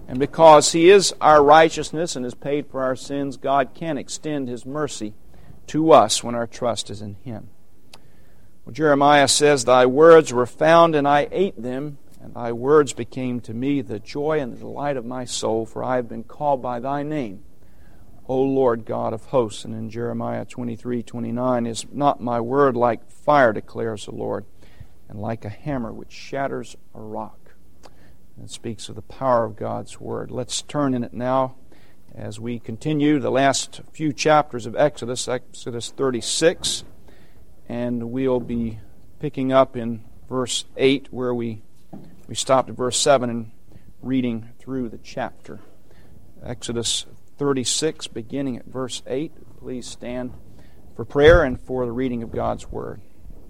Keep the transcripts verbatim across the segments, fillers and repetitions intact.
And because He is our righteousness and has paid for our sins, God can extend His mercy to us when our trust is in Him. Well, Jeremiah says, Thy words were found, and I ate them, and Thy words became to me the joy and the delight of my soul, for I have been called by Thy name, O Lord God of hosts. And in Jeremiah twenty-three twenty-nine, Is not my word like fire, declares the Lord, and like a hammer which shatters a rock? And speaks of the power of God's Word. Let's turn in it now as we continue the last few chapters of Exodus, Exodus thirty-six, and we'll be picking up in verse eight where we, we stopped at verse seven and reading through the chapter. Exodus thirty-six, beginning at verse eight. Please stand for prayer and for the reading of God's Word.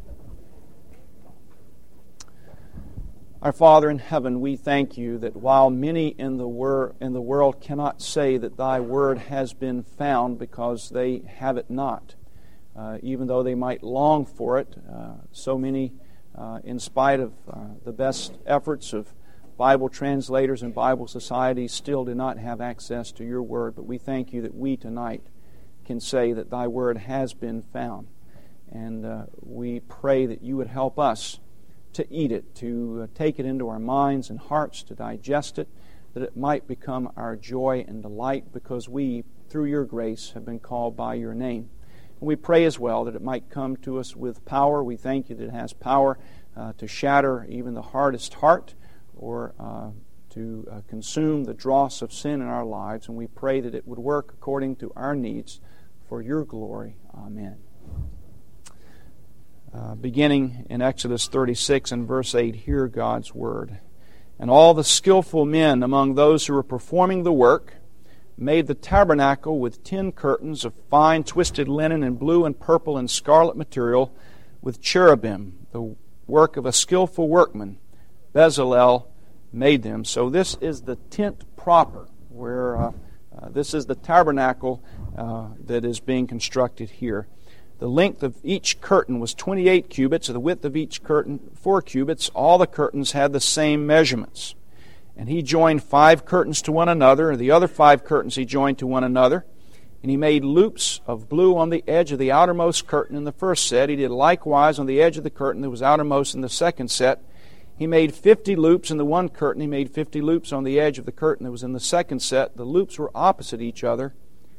Our Father in heaven, we thank You that while many in the, wor- in the world cannot say that Thy Word has been found because they have it not, uh, even though they might long for it, uh, so many, uh, in spite of uh, the best efforts of Bible translators and Bible societies, still do not have access to Your Word. But we thank You that we tonight can say that Thy Word has been found. And uh, we pray that You would help us to eat it, to uh, take it into our minds and hearts, to digest it, that it might become our joy and delight, because we, through Your grace, have been called by Your name. And we pray as well that it might come to us with power. We thank You that it has power uh, to shatter even the hardest heart, or uh, to uh, consume the dross of sin in our lives. And we pray that it would work according to our needs for Your glory. Amen. Uh, beginning in Exodus thirty-six and verse eight, hear God's word. And all the skillful men among those who were performing the work made the tabernacle with ten curtains of fine twisted linen and blue and purple and scarlet material with cherubim, the work of a skillful workman. Bezalel made them. So this is the tent proper, where uh, uh, this is the tabernacle uh, that is being constructed here. The length of each curtain was twenty-eight cubits, the width of each curtain four cubits. All the curtains had the same measurements. And he joined five curtains to one another, and the other five curtains he joined to one another. And he made loops of blue on the edge of the outermost curtain in the first set. He did likewise on the edge of the curtain that was outermost in the second set. He made fifty loops in the one curtain. He made fifty loops on the edge of the curtain that was in the second set. The loops were opposite each other.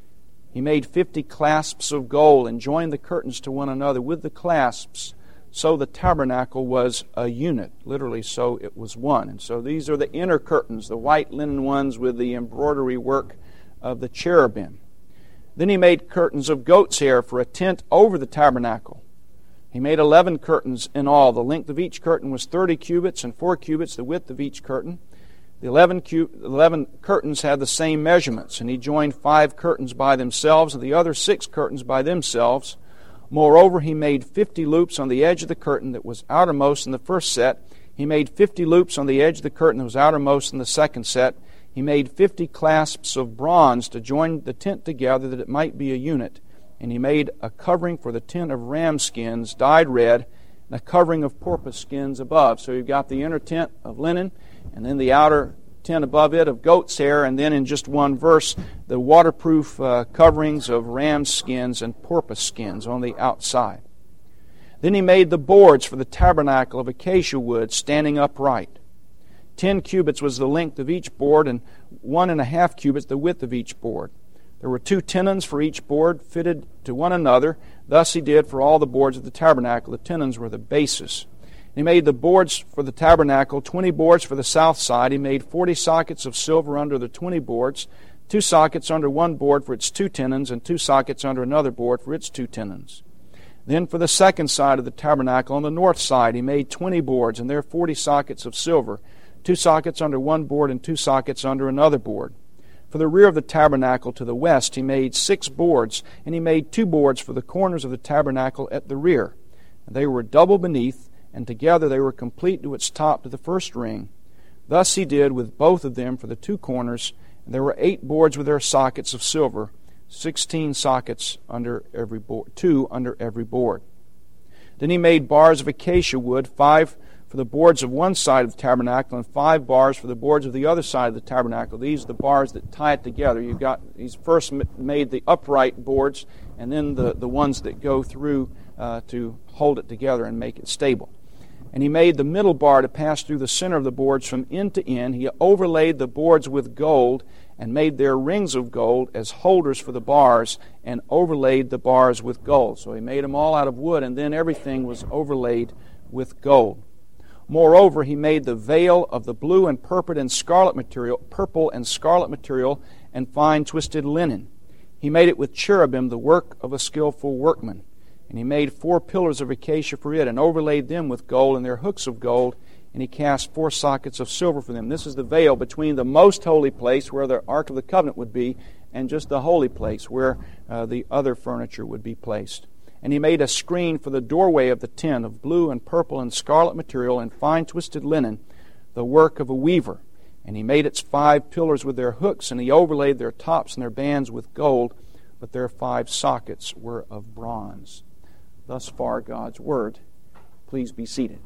He made fifty clasps of gold and joined the curtains to one another with the clasps. So the tabernacle was a unit. Literally, so it was one. And so these are the inner curtains, the white linen ones with the embroidery work of the cherubim. Then he made curtains of goat's hair for a tent over the tabernacle. He made eleven curtains in all. The length of each curtain was thirty cubits, and four cubits the width of each curtain. The eleven, cu- eleven curtains had the same measurements, and he joined five curtains by themselves and the other six curtains by themselves. Moreover, he made fifty loops on the edge of the curtain that was outermost in the first set. He made fifty loops on the edge of the curtain that was outermost in the second set. He made fifty clasps of bronze to join the tent together that it might be a unit. And he made a covering for the tent of ram skins dyed red, and a covering of porpoise skins above. So you've got the inner tent of linen, and then the outer tent above it of goat's hair, and then in just one verse, the waterproof uh, coverings of ram skins and porpoise skins on the outside. Then he made the boards for the tabernacle of acacia wood standing upright. Ten cubits was the length of each board, and one and a half cubits the width of each board. There were two tenons for each board fitted to one another. Thus he did for all the boards of the tabernacle. The tenons were the bases. He made the boards for the tabernacle, twenty boards for the south side. He made forty sockets of silver under the twenty boards, two sockets under one board for its two tenons, and two sockets under another board for its two tenons. Then for the second side of the tabernacle, on the north side, he made twenty boards, and there forty sockets of silver, two sockets under one board and two sockets under another board. For the rear of the tabernacle to the west, he made six boards, and he made two boards for the corners of the tabernacle at the rear. And they were double beneath, and together they were complete to its top to the first ring. Thus he did with both of them for the two corners, and there were eight boards with their sockets of silver, sixteen sockets under every board, two under every board. Then he made bars of acacia wood, five for the boards of one side of the tabernacle and five bars for the boards of the other side of the tabernacle. These are the bars that tie it together. You've got, he's first made the upright boards and then the, the ones that go through uh, to hold it together and make it stable. And he made the middle bar to pass through the center of the boards from end to end. He overlaid the boards with gold and made their rings of gold as holders for the bars and overlaid the bars with gold. So he made them all out of wood, and then everything was overlaid with gold. Moreover, he made the veil of the blue and purple and scarlet material, purple and scarlet material, and fine twisted linen. He made it with cherubim, the work of a skillful workman. And he made four pillars of acacia for it, and overlaid them with gold, and their hooks of gold, and he cast four sockets of silver for them. This is the veil between the most holy place, where the Ark of the Covenant would be, and just the holy place, where uh, the other furniture would be placed. And he made a screen for the doorway of the tent of blue and purple and scarlet material and fine twisted linen, the work of a weaver. And he made its five pillars with their hooks, and he overlaid their tops and their bands with gold, but their five sockets were of bronze. Thus far, God's Word. Please be seated.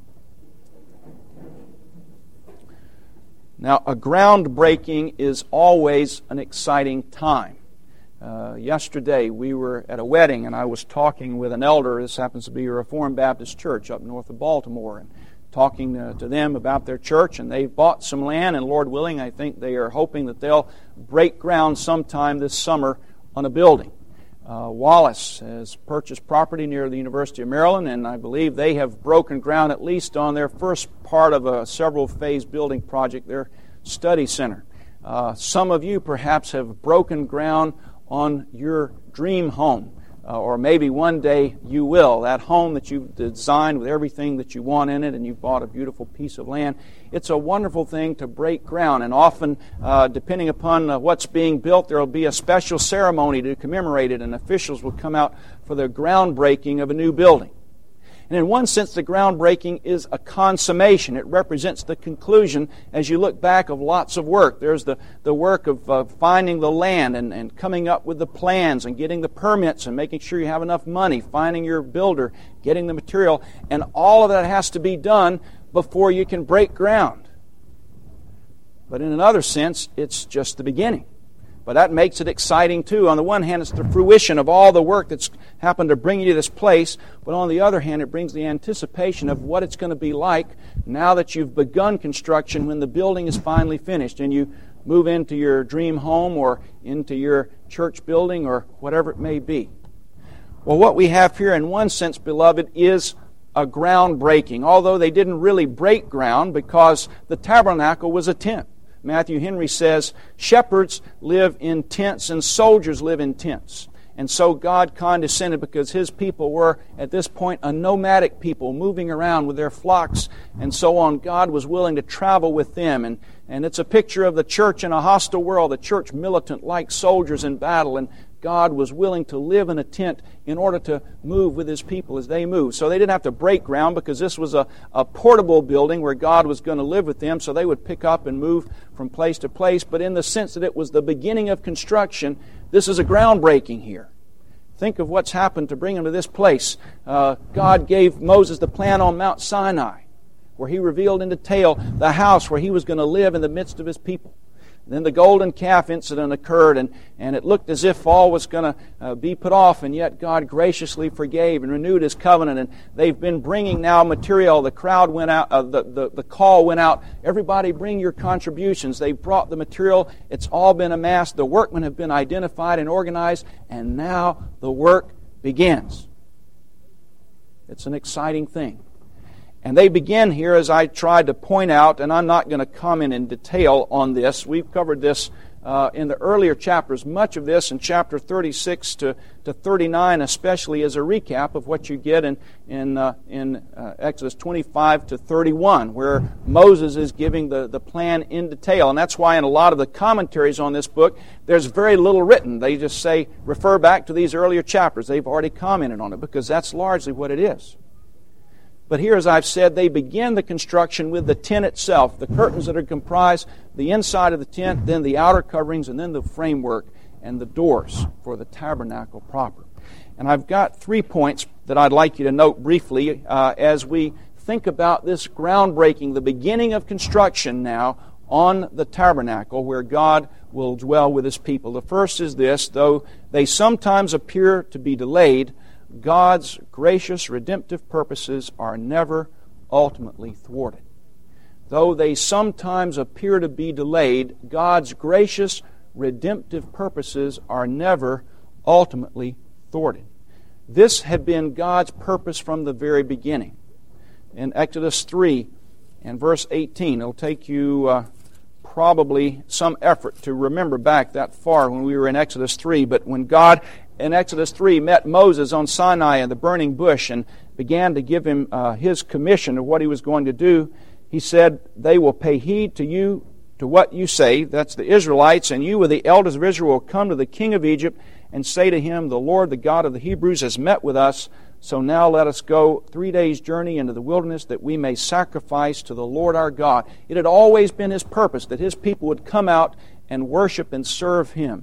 Now, a groundbreaking is always an exciting time. Uh, yesterday, we were at a wedding, and I was talking with an elder. This happens to be a Reformed Baptist church up north of Baltimore, and talking to, to them about their church. And they've bought some land, and Lord willing, I think they are hoping that they'll break ground sometime this summer on a building. Uh, Wallace has purchased property near the University of Maryland, and I believe they have broken ground at least on their first part of a several-phase building project, their study center. Uh, some of you perhaps have broken ground on your dream home, uh, or maybe one day you will. That home that you've designed with everything that you want in it, and you've bought a beautiful piece of land. It's a wonderful thing to break ground, and often, uh, depending upon uh, what's being built, there will be a special ceremony to commemorate it, and officials will come out for the groundbreaking of a new building. And in one sense, the groundbreaking is a consummation. It represents the conclusion as you look back of lots of work. There's the, the work of uh, finding the land and, and coming up with the plans and getting the permits and making sure you have enough money, finding your builder, getting the material, and all of that has to be done before you can break ground. But in another sense, it's just the beginning. But that makes it exciting too. On the one hand, it's the fruition of all the work that's happened to bring you to this place. But on the other hand, it brings the anticipation of what it's going to be like now that you've begun construction when the building is finally finished and you move into your dream home or into your church building or whatever it may be. Well, what we have here in one sense, beloved, is a groundbreaking. Although they didn't really break ground because the tabernacle was a tent. Matthew Henry says, shepherds live in tents and soldiers live in tents. And so God condescended because His people were, at this point, a nomadic people moving around with their flocks and so on. God was willing to travel with them. And, and it's a picture of the church in a hostile world, the church militant like soldiers in battle. And God was willing to live in a tent in order to move with His people as they moved. So they didn't have to break ground because this was a, a portable building where God was going to live with them, so they would pick up and move from place to place. But in the sense that it was the beginning of construction, this is a groundbreaking here. Think of what's happened to bring them to this place. Uh, God gave Moses the plan on Mount Sinai, where He revealed in detail the house where He was going to live in the midst of His people. Then the golden calf incident occurred, and, and it looked as if all was going to uh, be put off, and yet God graciously forgave and renewed His covenant, and they've been bringing now material. The crowd went out, uh, the, the, the call went out, everybody bring your contributions. They've brought the material, it's all been amassed, the workmen have been identified and organized, and now the work begins. It's an exciting thing. And they begin here, as I tried to point out, and I'm not going to comment in detail on this. We've covered this uh, in the earlier chapters. Much of this in chapter thirty-six to, to thirty-nine especially is a recap of what you get in, in, uh, in uh, Exodus twenty-five to thirty-one, where Moses is giving the, the plan in detail. And that's why in a lot of the commentaries on this book, there's very little written. They just say, refer back to these earlier chapters. They've already commented on it, because that's largely what it is. But here, as I've said, they begin the construction with the tent itself, the curtains that are comprised the inside of the tent, then the outer coverings, and then the framework and the doors for the tabernacle proper. And I've got three points that I'd like you to note briefly uh, as we think about this groundbreaking, the beginning of construction now on the tabernacle where God will dwell with His people. The first is this: though they sometimes appear to be delayed, God's gracious redemptive purposes are never ultimately thwarted. Though they sometimes appear to be delayed, God's gracious redemptive purposes are never ultimately thwarted. This had been God's purpose from the very beginning. In Exodus three and verse eighteen, it'll take you uh, probably some effort to remember back that far when we were in Exodus three, but when God in Exodus three met Moses on Sinai in the burning bush and began to give him uh, his commission of what he was going to do, He said, "They will pay heed to you, to what you say," that's the Israelites, "and you with the elders of Israel will come to the king of Egypt and say to him, 'The Lord, the God of the Hebrews, has met with us. So now let us go three days' journey into the wilderness that we may sacrifice to the Lord our God.'" It had always been His purpose that His people would come out and worship and serve Him.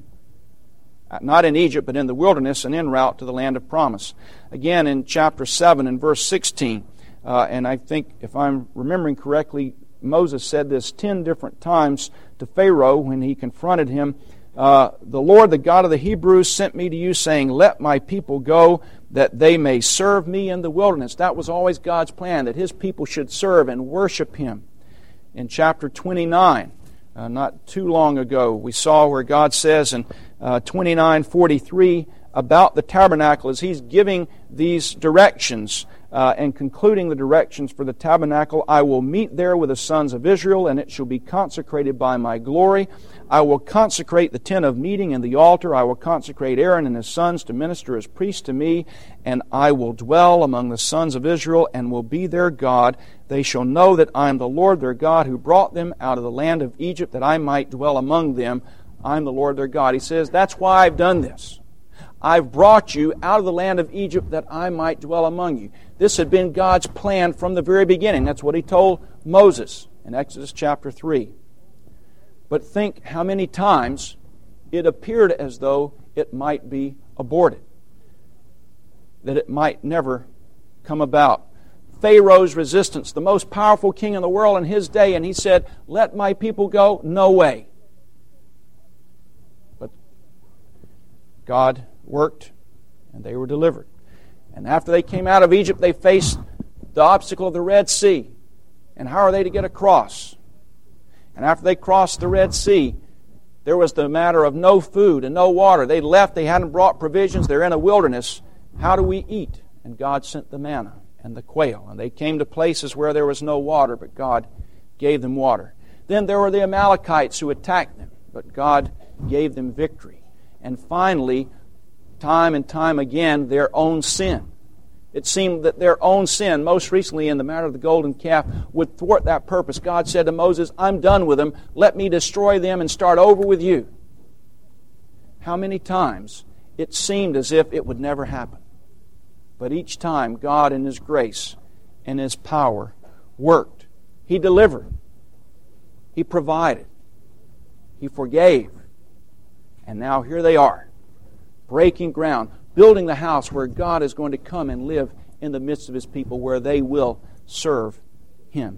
Not in Egypt, but in the wilderness and en route to the land of promise. Again, in chapter seven and verse sixteen, uh, and I think, if I'm remembering correctly, Moses said this ten different times to Pharaoh when he confronted him. Uh, "The Lord, the God of the Hebrews, sent me to you, saying, 'Let my people go, that they may serve me in the wilderness.'" That was always God's plan, that His people should serve and worship Him. In chapter twenty-nine, uh, not too long ago, we saw where God says in uh, twenty-nine forty-three about the tabernacle, as He's giving these directions uh, and concluding the directions for the tabernacle: "I will meet there with the sons of Israel, and it shall be consecrated by my glory. I will consecrate the tent of meeting and the altar. I will consecrate Aaron and his sons to minister as priests to me, and I will dwell among the sons of Israel and will be their God. They shall know that I am the Lord their God, who brought them out of the land of Egypt, that I might dwell among them. I am the Lord their God." He says, that's why I've done this. I've brought you out of the land of Egypt that I might dwell among you. This had been God's plan from the very beginning. That's what He told Moses in Exodus chapter three. But think how many times it appeared as though it might be aborted, that it might never come about. Pharaoh's resistance, the most powerful king in the world in his day, and he said, "Let my people go." No way. But God worked, and they were delivered. And after they came out of Egypt, they faced the obstacle of the Red Sea. And how are they to get across? And after they crossed the Red Sea, there was the matter of no food and no water. They left, they hadn't brought provisions, they're in a wilderness. How do we eat? And God sent the manna and the quail. And they came to places where there was no water, but God gave them water. Then there were the Amalekites who attacked them, but God gave them victory. And finally, time and time again, their own sin. It seemed that their own sin, most recently in the matter of the golden calf, would thwart that purpose. God said to Moses, "I'm done with them. Let me destroy them and start over with you." How many times it seemed as if it would never happen. But each time, God in His grace and His power worked. He delivered. He provided. He forgave. And now here they are, breaking ground, building the house where God is going to come and live in the midst of His people, where they will serve Him.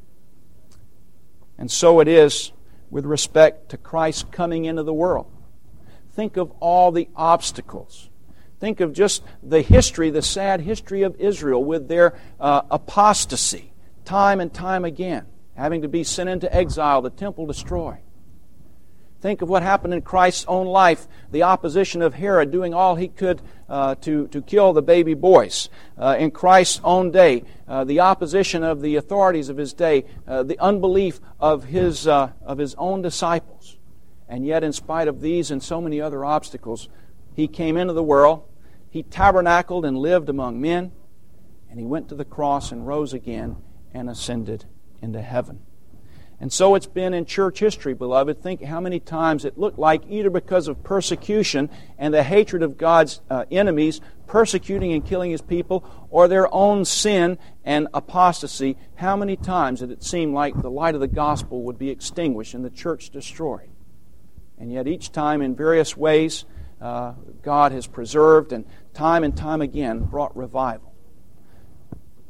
And so it is with respect to Christ coming into the world. Think of all the obstacles. Think of just the history, the sad history of Israel with their uh, apostasy, time and time again, having to be sent into exile, the temple destroyed. Think of what happened in Christ's own life, the opposition of Herod doing all he could uh, to, to kill the baby boys. Uh, in Christ's own day, uh, the opposition of the authorities of His day, uh, the unbelief of his, uh, of his own disciples. And yet, in spite of these and so many other obstacles, He came into the world, He tabernacled and lived among men, and He went to the cross and rose again and ascended into heaven. And so it's been in church history, beloved. Think how many times it looked like, either because of persecution and the hatred of God's uh, enemies, persecuting and killing His people, or their own sin and apostasy, how many times did it seem like the light of the gospel would be extinguished and the church destroyed? And yet each time, in various ways, uh, God has preserved and time and time again brought revival.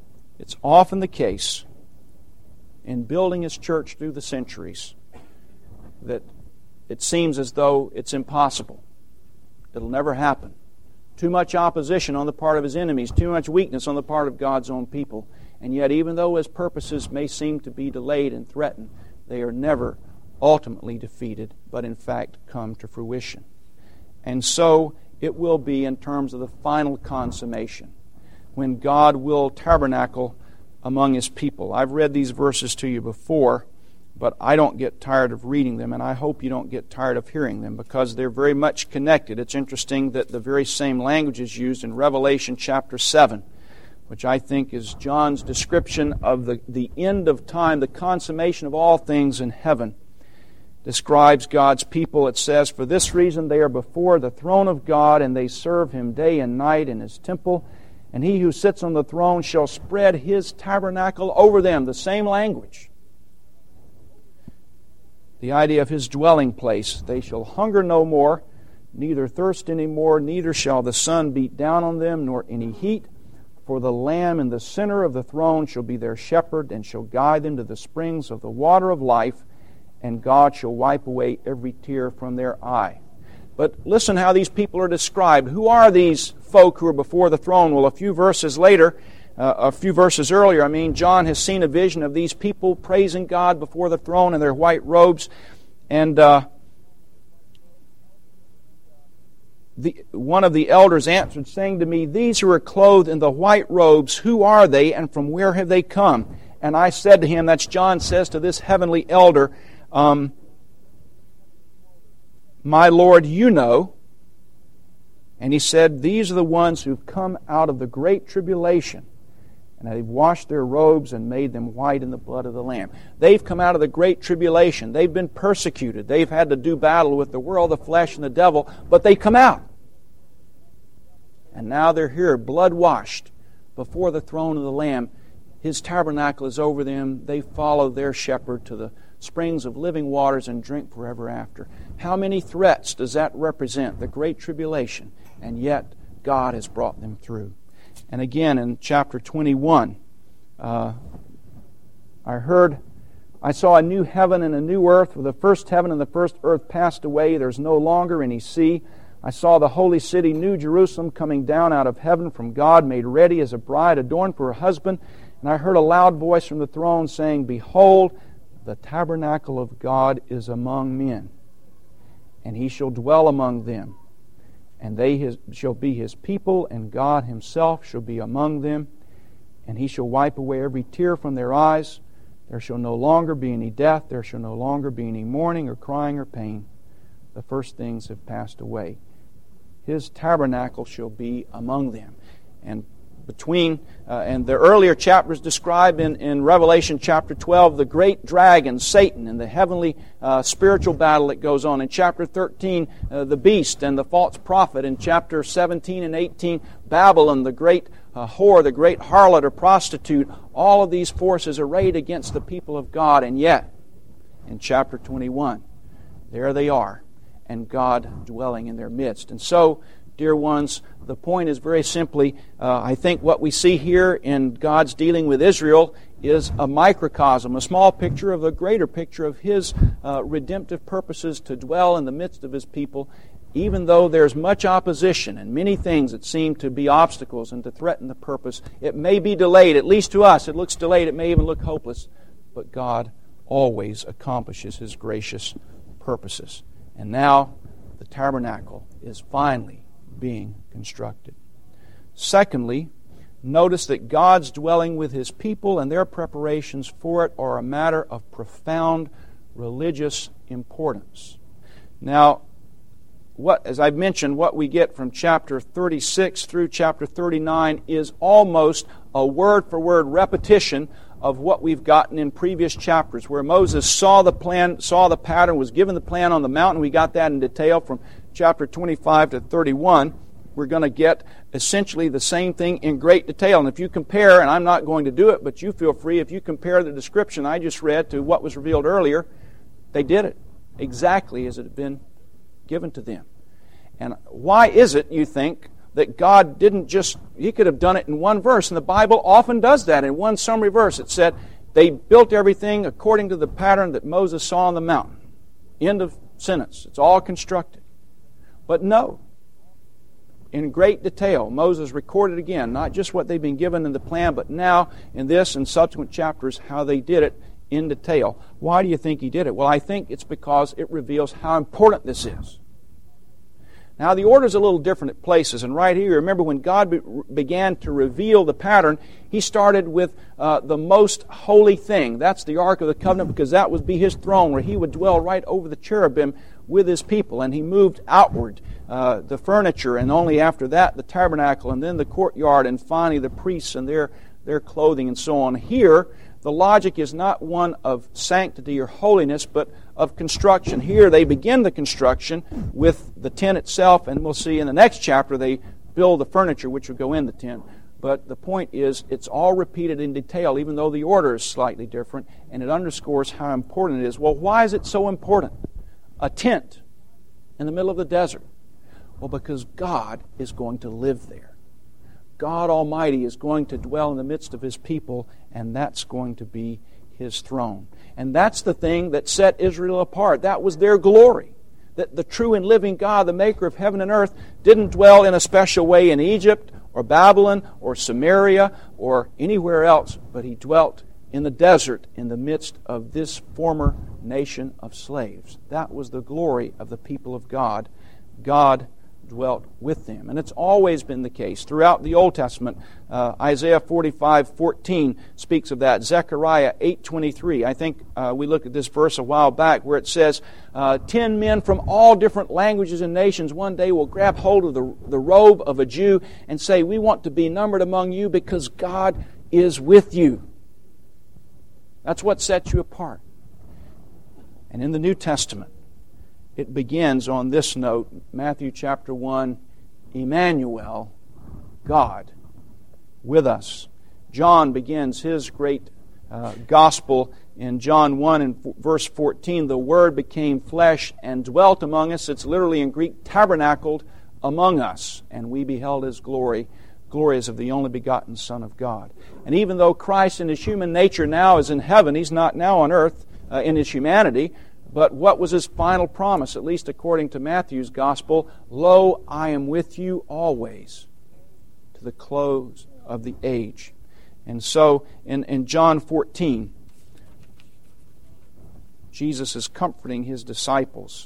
It's often the case in building His church through the centuries that it seems as though it's impossible. It'll never happen. Too much opposition on the part of His enemies, too much weakness on the part of God's own people. And yet, even though His purposes may seem to be delayed and threatened, they are never ultimately defeated, but in fact come to fruition. And so it will be in terms of the final consummation, when God will tabernacle among His people. I've read these verses to you before, but I don't get tired of reading them, and I hope you don't get tired of hearing them, because they're very much connected. It's interesting that the very same language is used in Revelation chapter seven, which I think is John's description of the, the end of time, the consummation of all things in heaven. Describes God's people. It says, "For this reason they are before the throne of God, and they serve Him day and night in His temple. And He who sits on the throne shall spread His tabernacle over them." The same language. The idea of His dwelling place. "They shall hunger no more, neither thirst any more, neither shall the sun beat down on them, nor any heat. For the Lamb in the center of the throne shall be their shepherd, and shall guide them to the springs of the water of life, and God shall wipe away every tear from their eye." But listen how these people are described. Who are these folk who are before the throne? Well, a few verses later, uh, a few verses earlier, I mean, John has seen a vision of these people praising God before the throne in their white robes. And uh, the, one of the elders answered, saying to me, "These who are clothed in the white robes, who are they, and from where have they come?" And I said to him, that's John says to this heavenly elder, um, "My Lord, you know." And he said, "These are the ones who've come out of the great tribulation, and they've washed their robes and made them white in the blood of the Lamb." They've come out of the great tribulation. They've been persecuted. They've had to do battle with the world, the flesh, and the devil, but they come out. And now they're here, blood-washed, before the throne of the Lamb. His tabernacle is over them. They follow their shepherd to the springs of living waters and drink forever after. How many threats does that represent? The great tribulation. And yet, God has brought them through. And again, in chapter twenty-one, uh, I heard, "I saw a new heaven and a new earth, for the first heaven and the first earth passed away. There's no longer any sea. I saw the holy city, New Jerusalem, coming down out of heaven from God, made ready as a bride adorned for her husband. And I heard a loud voice from the throne saying, 'Behold, the tabernacle of God is among men, and He shall dwell among them. And they his, shall be His people, and God Himself shall be among them. And He shall wipe away every tear from their eyes. There shall no longer be any death. There shall no longer be any mourning or crying or pain. The first things have passed away.' His tabernacle shall be among them." And between, uh, and the earlier chapters describe in, in Revelation chapter twelve the great dragon, Satan, and the heavenly uh, spiritual battle that goes on. In chapter thirteen, uh, the beast and the false prophet. In chapter seventeen and eighteen, Babylon, the great uh, whore, the great harlot or prostitute. All of these forces arrayed against the people of God. And yet, in chapter twenty-one, there they are, and God dwelling in their midst. And so, dear ones, the point is very simply, uh, I think what we see here in God's dealing with Israel is a microcosm, a small picture of the greater picture of His uh, redemptive purposes to dwell in the midst of His people, even though there's much opposition and many things that seem to be obstacles and to threaten the purpose. It may be delayed, at least to us. It looks delayed. It may even look hopeless. But God always accomplishes His gracious purposes. And now the tabernacle is finally being constructed. Secondly, notice that God's dwelling with His people and their preparations for it are a matter of profound religious importance. Now, what, as I've mentioned, what we get from chapter thirty-six through chapter thirty-nine is almost a word-for-word repetition of what we've gotten in previous chapters, where Moses saw the plan, saw the pattern, was given the plan on the mountain. We got that in detail from chapter twenty-five to thirty-one. We're going to get essentially the same thing in great detail. And if you compare, and I'm not going to do it, but you feel free, if you compare the description I just read to what was revealed earlier, they did it exactly as it had been given to them. And why is it, you think, that God didn't just, He could have done it in one verse, and the Bible often does that. In one summary verse, it said, they built everything according to the pattern that Moses saw on the mountain. End of sentence. It's all constructed. But no. In great detail, Moses recorded again, not just what they've been given in the plan, but now in this and subsequent chapters, how they did it in detail. Why do you think he did it? Well, I think it's because it reveals how important this is. Now, the order's a little different at places, and right here, remember when God be- began to reveal the pattern, He started with uh, the most holy thing. That's the Ark of the Covenant, because that would be His throne, where He would dwell right over the cherubim with His people, and He moved outward uh, the furniture, and only after that the tabernacle, and then the courtyard, and finally the priests and their, their clothing and so on. Here, the logic is not one of sanctity or holiness, but of construction. Here they begin the construction with the tent itself, and we'll see in the next chapter they build the furniture which will go in the tent. But the point is, it's all repeated in detail, even though the order is slightly different, and it underscores how important it is. Well, why is it so important? A tent in the middle of the desert. Well, because God is going to live there. God Almighty is going to dwell in the midst of His people, and that's going to be His throne. And that's the thing that set Israel apart. That was their glory. That the true and living God, the maker of heaven and earth, didn't dwell in a special way in Egypt or Babylon or Samaria or anywhere else, but He dwelt in the desert in the midst of this former nation of slaves. That was the glory of the people of God. God dwelt with them. And it's always been the case. Throughout the Old Testament, uh, Isaiah forty-five fourteen speaks of that. Zechariah eight twenty-three. I think uh, we looked at this verse a while back where it says, uh, ten men from all different languages and nations one day will grab hold of the, the robe of a Jew and say, we want to be numbered among you because God is with you. That's what sets you apart. And in the New Testament, it begins on this note, Matthew chapter one, Emmanuel, God with us. John begins his great uh, gospel in John one and f- verse fourteen. The Word became flesh and dwelt among us. It's literally in Greek, tabernacled among us. And we beheld His glory, glory as of the only begotten Son of God. And even though Christ in His human nature now is in heaven, He's not now on earth uh, in His humanity. But what was His final promise, at least according to Matthew's Gospel? Lo, I am with you always, to the close of the age. And so, in, in John fourteen, Jesus is comforting His disciples.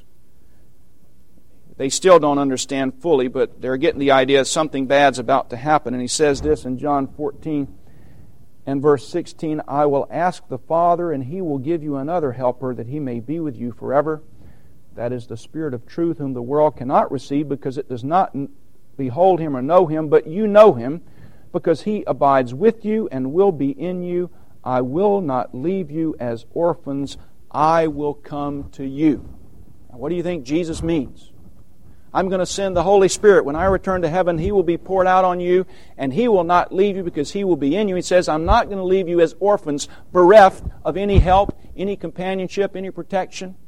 They still don't understand fully, but they're getting the idea something bad's about to happen. And He says this in John fourteen, and verse sixteen, I will ask the Father, and He will give you another helper, that He may be with you forever. That is the Spirit of truth, whom the world cannot receive, because it does not behold Him or know Him, but you know Him, because He abides with you and will be in you. I will not leave you as orphans. I will come to you. Now, what do you think Jesus means? I'm going to send the Holy Spirit. When I return to heaven, He will be poured out on you, and He will not leave you because He will be in you. He says, I'm not going to leave you as orphans, bereft of any help, any companionship, any protection,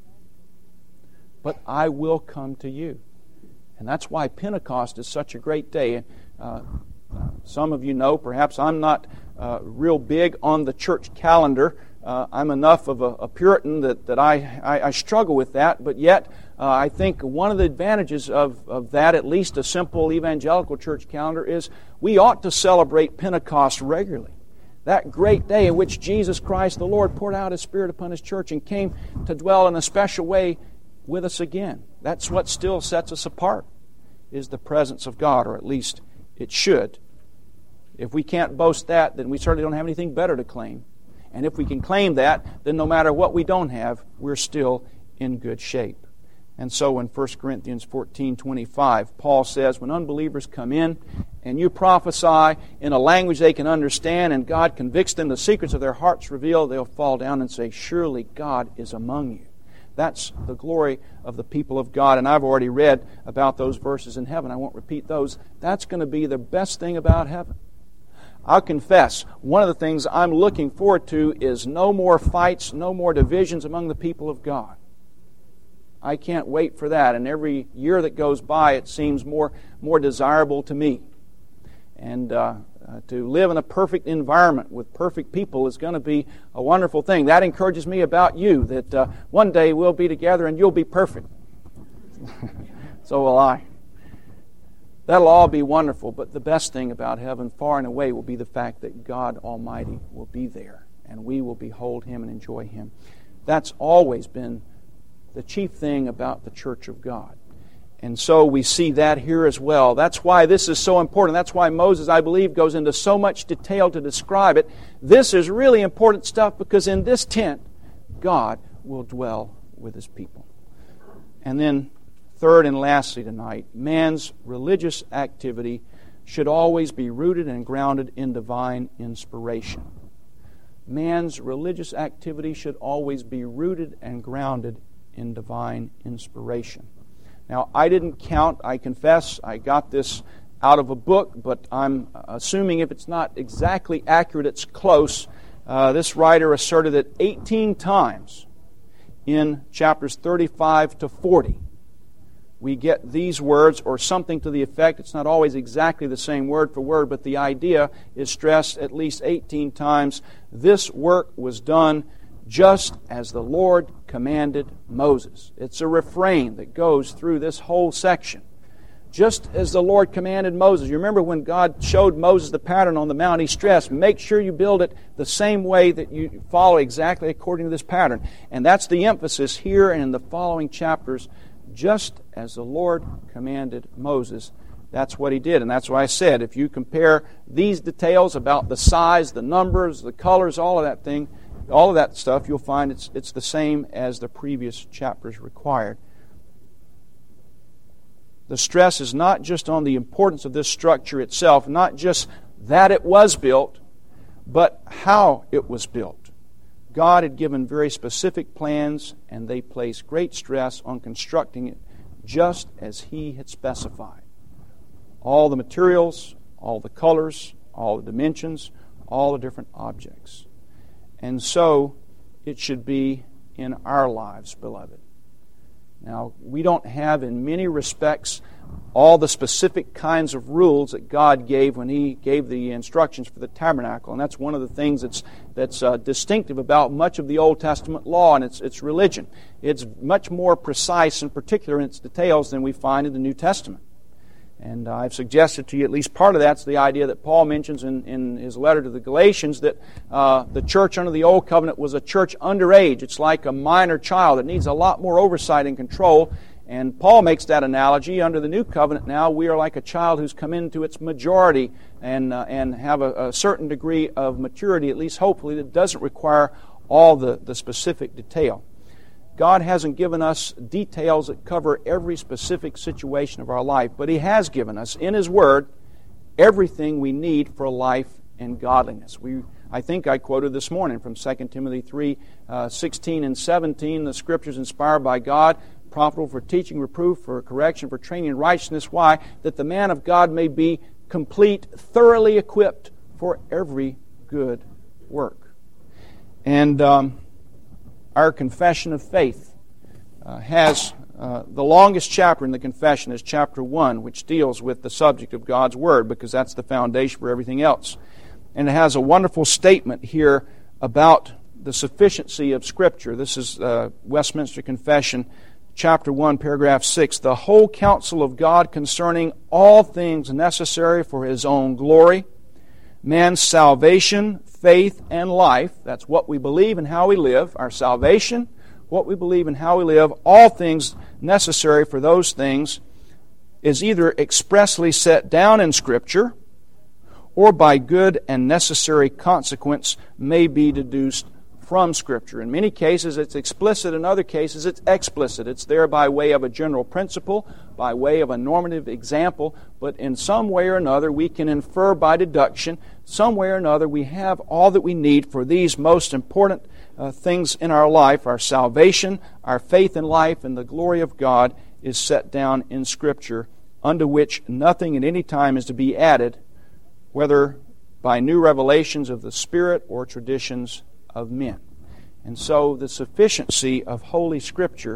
but I will come to you. And that's why Pentecost is such a great day. Uh, some of you know, perhaps I'm not uh, real big on the church calendar. Uh, I'm enough of a, a Puritan that, that I, I, I struggle with that, but yet uh, I think one of the advantages of, of that, at least a simple evangelical church calendar, is we ought to celebrate Pentecost regularly. That great day in which Jesus Christ, the Lord, poured out His Spirit upon His church and came to dwell in a special way with us again. That's what still sets us apart, is the presence of God, or at least it should. If we can't boast that, then we certainly don't have anything better to claim. And if we can claim that, then no matter what we don't have, we're still in good shape. And so in First Corinthians fourteen twenty-five, Paul says, when unbelievers come in and you prophesy in a language they can understand and God convicts them, the secrets of their hearts reveal, they'll fall down and say, surely God is among you. That's the glory of the people of God. And I've already read about those verses in heaven. I won't repeat those. That's going to be the best thing about heaven. I'll confess, one of the things I'm looking forward to is no more fights, no more divisions among the people of God. I can't wait for that. And every year that goes by, it seems more, more desirable to me. And uh, uh, to live in a perfect environment with perfect people is going to be a wonderful thing. That encourages me about you, that uh, one day we'll be together and you'll be perfect. So will I. That'll all be wonderful, but the best thing about heaven, far and away, will be the fact that God Almighty will be there, and we will behold Him and enjoy Him. That's always been the chief thing about the Church of God. And so we see that here as well. That's why this is so important. That's why Moses, I believe, goes into so much detail to describe it. This is really important stuff, because in this tent, God will dwell with His people. And then, third and lastly tonight, man's religious activity should always be rooted and grounded in divine inspiration. Man's religious activity should always be rooted and grounded in divine inspiration. Now, I didn't count, I confess, I got this out of a book, but I'm assuming if it's not exactly accurate, it's close. Uh, this writer asserted that eighteen times in chapters thirty-five to forty, we get these words, or something to the effect. It's not always exactly the same word for word, but the idea is stressed at least eighteen times. This work was done just as the Lord commanded Moses. It's a refrain that goes through this whole section. Just as the Lord commanded Moses. You remember when God showed Moses the pattern on the mount, He stressed, make sure you build it the same way, that you follow exactly according to this pattern. And that's the emphasis here and in the following chapters. Just as the Lord commanded Moses, that's what He did. And that's why I said, if you compare these details about the size, the numbers, the colors, all of that thing, all of that stuff, you'll find it's it's the same as the previous chapters required. The stress is not just on the importance of this structure itself, not just that it was built, but how it was built. God had given very specific plans, and they placed great stress on constructing it just as He had specified. All the materials, all the colors, all the dimensions, all the different objects. And so it should be in our lives, beloved. Now, we don't have in many respects all the specific kinds of rules that God gave when He gave the instructions for the tabernacle. And that's one of the things that's that's uh, distinctive about much of the Old Testament law and its, its religion. It's much more precise and particular in its details than we find in the New Testament. And uh, I've suggested to you at least part of that's the idea that Paul mentions in, in his letter to the Galatians, that uh, the church under the Old Covenant was a church underage. It's like a minor child. It needs a lot more oversight and control. And Paul makes that analogy. Under the New Covenant now, we are like a child who's come into its majority and, uh, and have a, a certain degree of maturity, at least hopefully, that doesn't require all the, the specific detail. God hasn't given us details that cover every specific situation of our life, but He has given us, in His Word, everything we need for life and godliness. We, I think I quoted this morning from Second Timothy three, uh, sixteen and seventeen, the Scriptures inspired by God, profitable for teaching, reproof, for correction, for training in righteousness. Why? That the man of God may be complete, thoroughly equipped for every good work. And Um, Our confession of faith uh, has uh, the longest chapter in the confession is chapter one, which deals with the subject of God's Word, because that's the foundation for everything else. And it has a wonderful statement here about the sufficiency of Scripture. This is uh, Westminster Confession, chapter one, paragraph six. The whole counsel of God concerning all things necessary for His own glory, man's salvation, faith, and life. That's what we believe and how we live. Our salvation, what we believe and how we live, all things necessary for those things, is either expressly set down in Scripture or by good and necessary consequence may be deduced from Scripture. In many cases it's explicit, in other cases it's explicit. It's there by way of a general principle, by way of a normative example, but in some way or another we can infer by deduction, some way or another we have all that we need for these most important uh, things in our life. Our salvation, our faith in life, and the glory of God is set down in Scripture, unto which nothing at any time is to be added, whether by new revelations of the Spirit or traditions of men. And so the sufficiency of Holy Scripture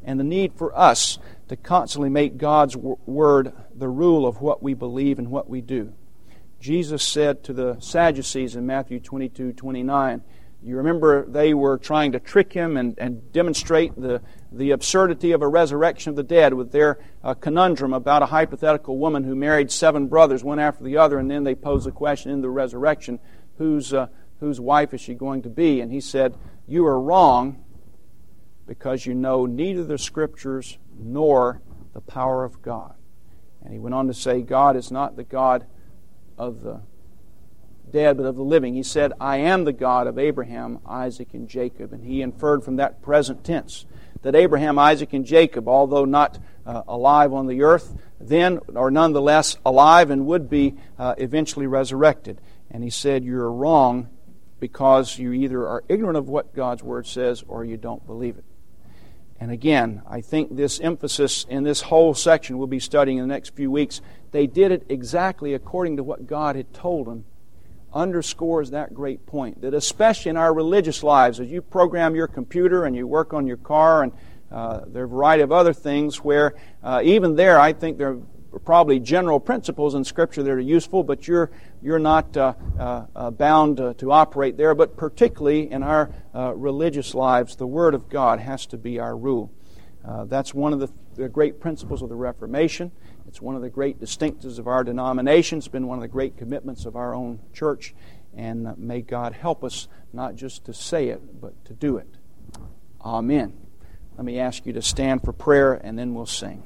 and the need for us to constantly make God's Word the rule of what we believe and what we do. Jesus said to the Sadducees in Matthew twenty-two twenty-nine, you remember they were trying to trick him and, and demonstrate the, the absurdity of a resurrection of the dead with their uh, conundrum about a hypothetical woman who married seven brothers, one after the other, and then they posed the question in the resurrection, whose, uh, whose wife is she going to be? And he said, you are wrong because you know neither the Scriptures nor the power of God. And he went on to say, God is not the God of the dead, but of the living. He said, I am the God of Abraham, Isaac, and Jacob. And he inferred from that present tense that Abraham, Isaac, and Jacob, although not uh, alive on the earth then, are nonetheless alive and would be uh, eventually resurrected. And he said, you're wrong because you either are ignorant of what God's Word says or you don't believe it. And again, I think this emphasis in this whole section we'll be studying in the next few weeks, they did it exactly according to what God had told them, underscores that great point, that especially in our religious lives, as you program your computer and you work on your car, and uh, there are a variety of other things where uh, even there I think there are probably general principles in Scripture that are useful, but you're you're not uh, uh, uh, bound uh, to operate there. But particularly in our uh, religious lives, the Word of God has to be our rule. Uh, that's one of the, the great principles of the Reformation. It's one of the great distinctives of our denomination. It's been one of the great commitments of our own church. And uh, may God help us not just to say it, but to do it. Amen. Let me ask you to stand for prayer, and then we'll sing.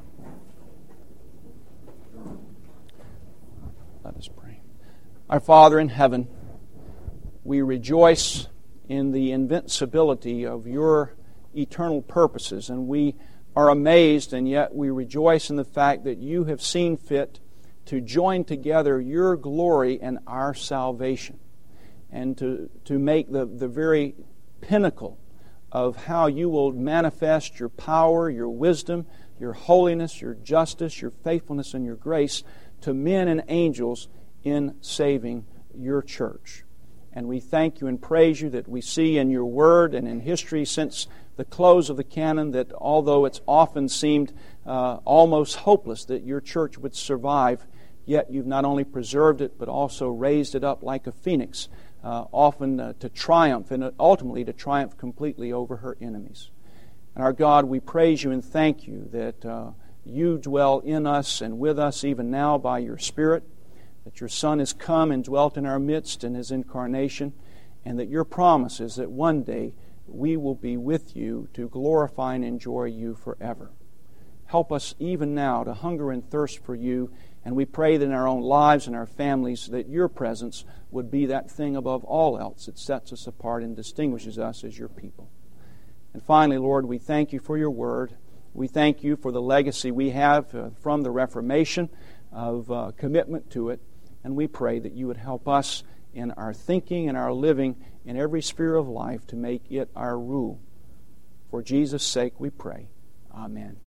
Let us pray. Our Father in heaven, we rejoice in the invincibility of your eternal purposes, and we are amazed, and yet we rejoice in the fact that you have seen fit to join together your glory and our salvation, and to, to make the, the very pinnacle of how you will manifest your power, your wisdom, your holiness, your justice, your faithfulness, and your grace to men and angels in saving your church. And we thank you and praise you that we see in your word and in history since the close of the canon that although it's often seemed uh, almost hopeless that your church would survive, yet you've not only preserved it but also raised it up like a phoenix, uh, often uh, to triumph and ultimately to triumph completely over her enemies. And our God, we praise you and thank you that uh, you dwell in us and with us even now by your Spirit, that your Son has come and dwelt in our midst in his incarnation, and that your promise is that one day we will be with you to glorify and enjoy you forever. Help us even now to hunger and thirst for you, and we pray that in our own lives and our families that your presence would be that thing above all else that sets us apart and distinguishes us as your people. And finally, Lord, we thank you for your word. We thank you for the legacy we have uh, from the Reformation of uh, commitment to it. And we pray that you would help us in our thinking and our living in every sphere of life to make it our rule. For Jesus' sake we pray. Amen.